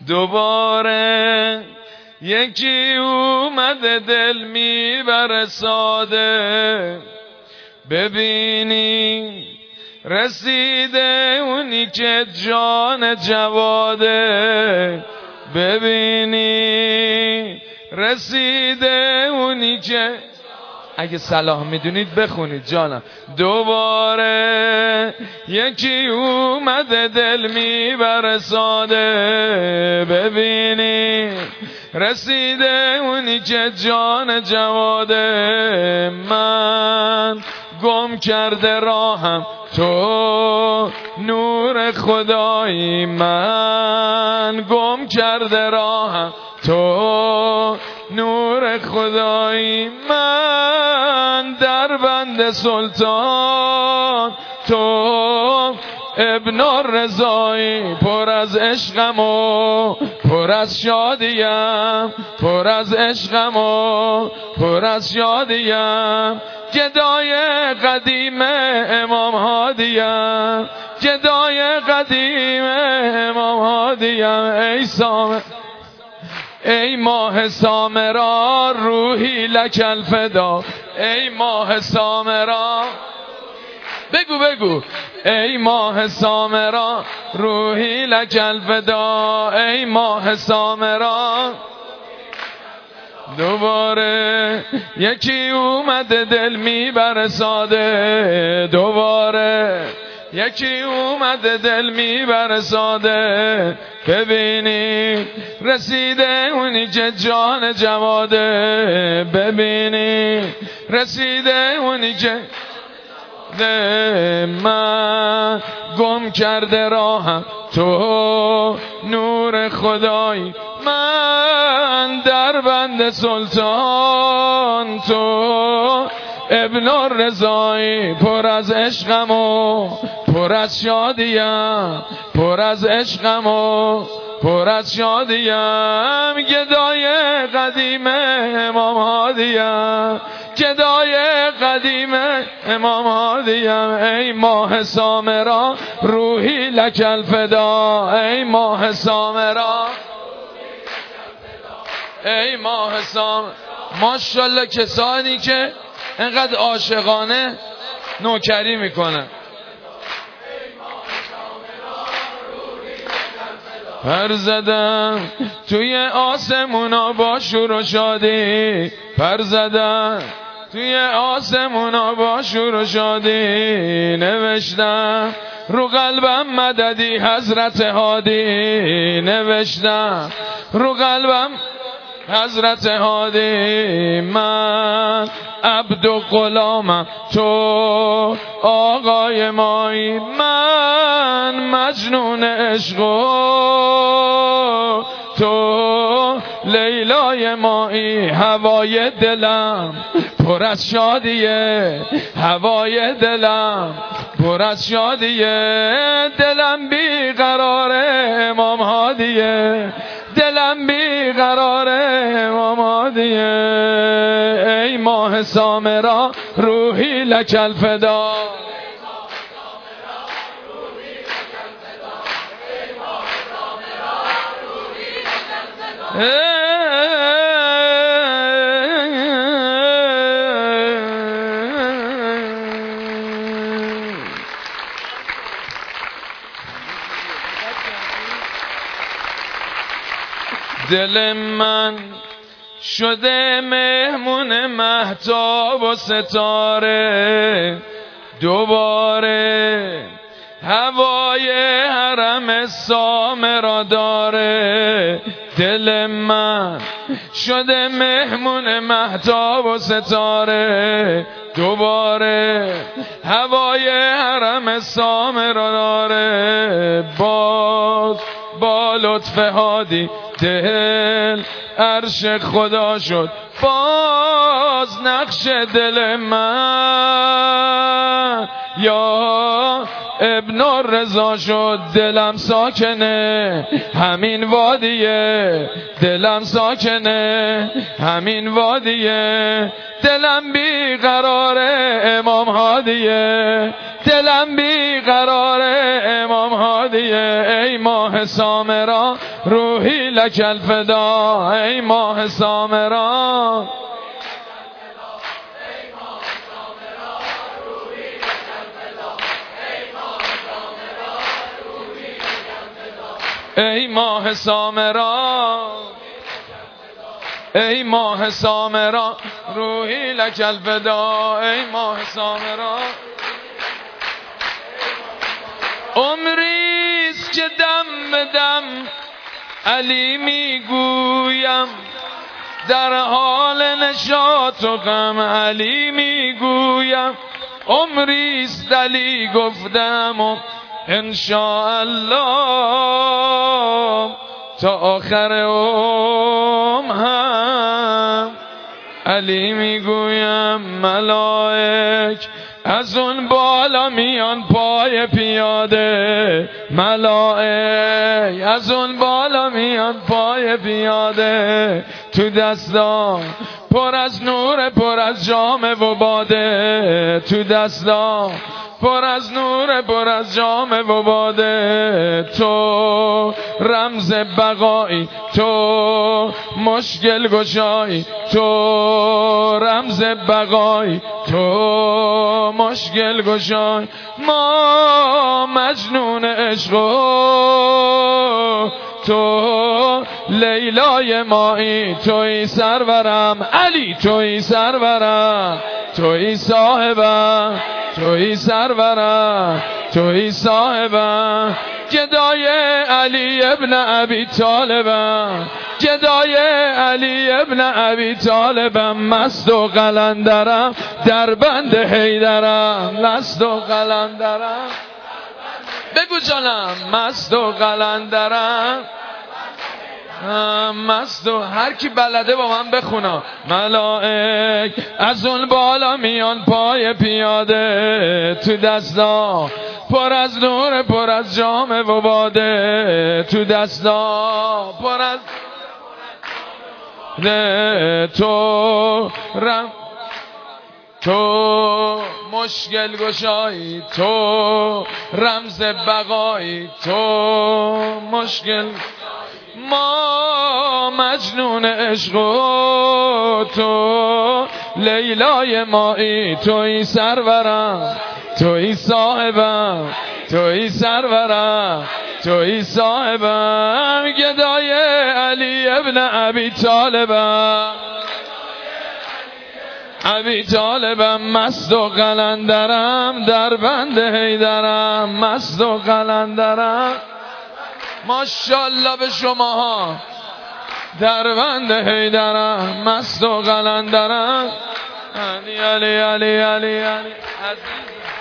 دوباره یکی اومده دل میبره ساده، ببینی رسیده اونی که جان جواده، ببینی رسیده اونی که اگه صلاح میدونید بخونید جانم. دوباره یکی اومده دل میبره ساده، ببینی رسیده اونی که جان جواده. من گم کرده راهم تو نور خدایی، من گم کرده راهم تو نور خدایی. من در بند سلطان تو ابن الرضایی، پر از عشقم و پر از شادیم، پر از عشقم و پر از شادیم. گدای قدیم امام هادیم، گدای قدیم امام هادیم. ای سامر، ای ماه سامرا روحی لک الفدا، ای ماه سامرا بگو ای ماه سامرا روحی لک الفدا، ای ماه سامرا. دوباره یکی اومده دل میبره ساده، دوباره یکی اومده دل میبره ساده، ببینی رسیده اونی که جان جواده، ببینی رسیده اونی که من گم کرده راهم تو نور خدایی. من در بند سلطان تو ابن الرضایی، پر از عشقم و پر از شادیم، پر از عشقم و پر از شادیم. گدای قدیم امام هادیم، گدای قدیم امام هادیم. ای ماه سامرا روحی لک الفدا، ای ماه سامرا، ای ماه سامرا. ماشاءالله کسانی که انقدر عاشقانه نوکری میکنن. پر زدم توی آسمونا با شور و شادی، پر زدم توی آسمونا با شور و شادی. نوشتم رو قلبم مددی حضرت هادی، نوشتم رو قلبم حضرت هادی. من عبد و غلامم تو آقای مایی، من مجنون عشق تو لیلای مایی. هوای دلم پر از شادیه، هوای دلم پر از شادیه. دلم بیقرار امام هادیه، دلم بیقرار امام هادیه. ای ماه سامرا روحی لک الفدا، دل من شده مهمون مهتاب و ستاره، دوباره هوای حرم سامرا داره. دل من شده مهمون مهتاب و ستاره، دوباره هوای حرم سامرا داره. باز با لطف هادی دل عرش خدا شد، باز نقش دل من یا ابن الرضا شد. دلم ساکنه همین وادیه، دلم ساکنه همین وادیه. دلم بیقرار امام هادیه، دلم بیقرار امام هادیه. ای ماه سامرا روحی لک الفدا ای ماه سامرا ای ماه سامرا ای ماه سامرا روحی لک الفدا ای ماه سامرا عمریست که دم به دم علی میگویم در حال نشاط و غم علی میگویم عمریست علی گفتم و انشاءالله تا آخر هم علی میگویم ملائک از اون بالا میان پای پیاده ملائک از اون بالا میان پای پیاده تو دستا پر از نور پر از جام و باده تو دستا پر از نور پر از جام و باده تو رمز بقایی تو مشکل گشایی تو رمز بقایی تو مشکل گشای ما مجنون عشق تو لیلای مایی توی سرورم علی توی سرورم توی صاحبم توی سرورم توی صاحبم گدای علی ابن ابی طالبم گدای علی ابن ابی طالبم مست و قلندرم در بند حیدرم مست و قلندرم بگو جانم مست و قلندرم مست و هر کی بلده با من بخونا ملائک از اون بالا میان پای پیاده تو دستا پر از نور پر از جام و باده تو دستا پر از تو تو مشکل گشایی تو رمز بقایی تو مشکل ما مجنون عشق تو لیلای مایی توی سرورم توی صاحبم توی سرورم توی صاحبم گدای علی ابن ابی طالبم ابی طالبم مست و قلندرم در بند حیدرم مست و قلندرم ماشاءالله به شماها در بند حیدرم مست و قلندرم علی علی علی علی علی عزیز